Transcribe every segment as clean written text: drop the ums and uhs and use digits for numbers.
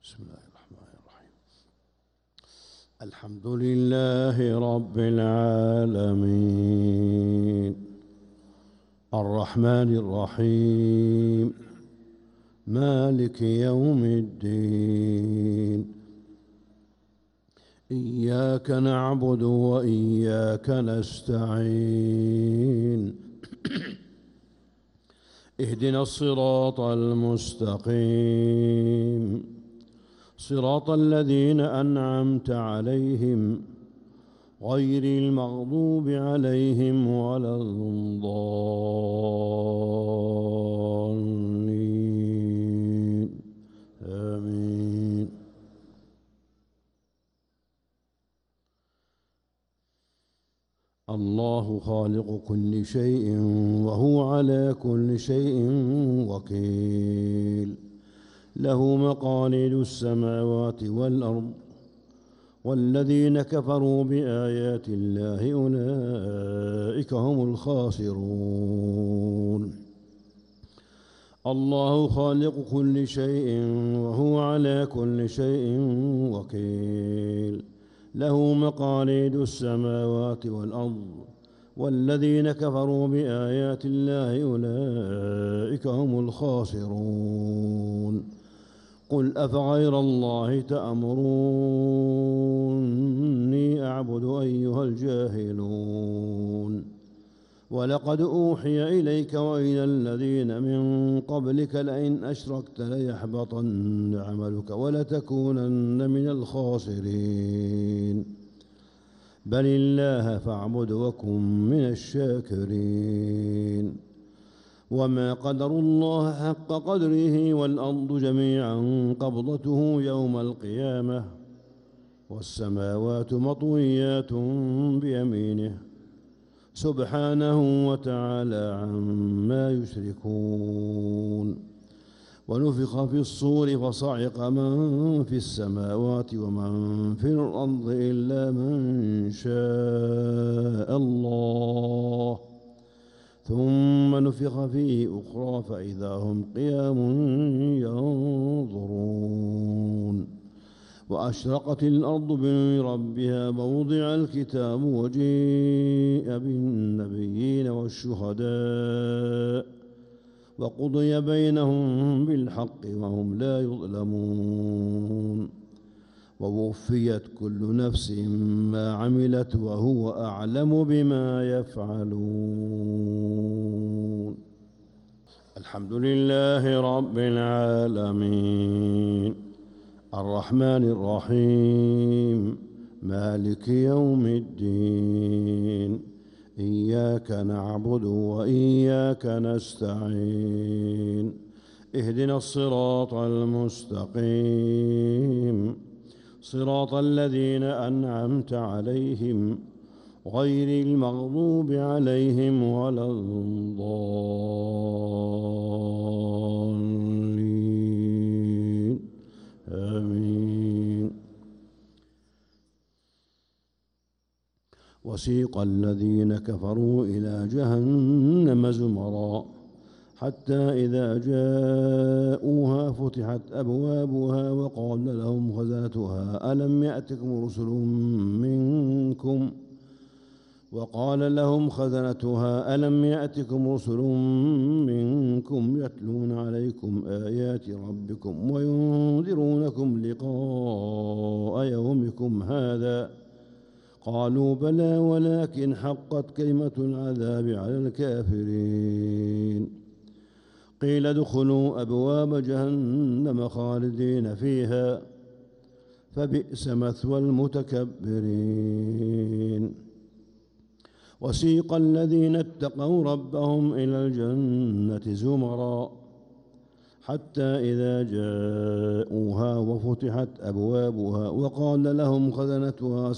بسم الله الرحمن الرحيم. الحمد لله رب العالمين الرحمن الرحيم مالك يوم الدين. إياك نعبد وإياك نستعين. اهدنا الصراط المستقيم صراط الذين أنعمت عليهم غير المغضوب عليهم ولا الضالين آمين. الله خالق كل شيء وهو على كل شيء وكيل. له مقاليد السماوات والأرض والذين كفروا بآيات الله أولئك هم الخاسرون. الله خالق كل شيء وهو على كل شيء وكيل. له مقاليد السماوات والأرض والذين كفروا بآيات الله أولئك هم الخاسرون. قل أفغير الله تأمروني أعبد أيها الجاهلون. ولقد أوحي إليك وإلى الذين من قبلك لئن أشركت ليحبطن عملك ولتكونن من الخاسرين. بل الله فاعبد وكن من الشاكرين. وما قدروا الله حق قدره والأرض جميعا قبضته يوم القيامة والسماوات مطويات بيمينه سبحانه وتعالى عما يشركون. ونفخ في الصور فصعق من في السماوات ومن في الأرض إلا من شاء الله ثم نفخ فيه أخرى فإذا هم قيام ينظرون. وأشرقت الأرض بنور ربها موضع الكتاب وجيء بالنبيين والشهداء وقضي بينهم بالحق وهم لا يظلمون. ووفيت كل نفس ما عملت وهو أعلم بما يفعلون. الحمد لله رب العالمين الرحمن الرحيم مالك يوم الدين. إياك نعبد وإياك نستعين. اهدنا الصراط المستقيم صراط الذين أنعمت عليهم غير المغضوب عليهم ولا الضالين آمين. وسيق الذين كفروا إلى جهنم زمرا حتى إذا جاءوها فتحت أبوابها وقال لهم خزنتها ألم يأتكم رسل منكم يتلون عليكم آيات ربكم وينذرونكم لقاء يومكم هذا قالوا بلى ولكن حقت كلمة العذاب على الكافرين. قيل ادخلوا أبواب جهنم خالدين فيها فبئس مثوى المتكبرين. وسيق الذين اتقوا ربهم إلى الجنة زمرا حتى إذا جاءوها وفتحت أبوابها وقال لهم خزنتها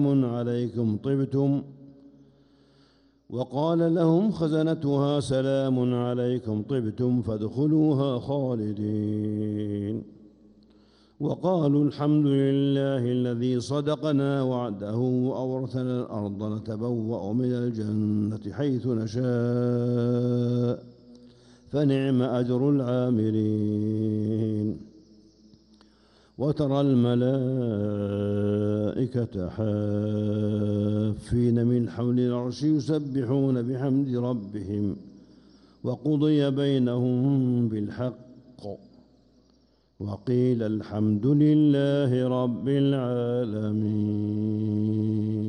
سلام عليكم طبتم فادخلوها خالدين. وقالوا الحمد لله الذي صدقنا وعده وأورثنا الأرض نتبوأ من الجنة حيث نشاء فنعم أجر العاملين. وترى الملائكة حافين من حول العرش يسبحون بحمد ربهم وقضي بينهم بالحق وقيل الحمد لله رب العالمين.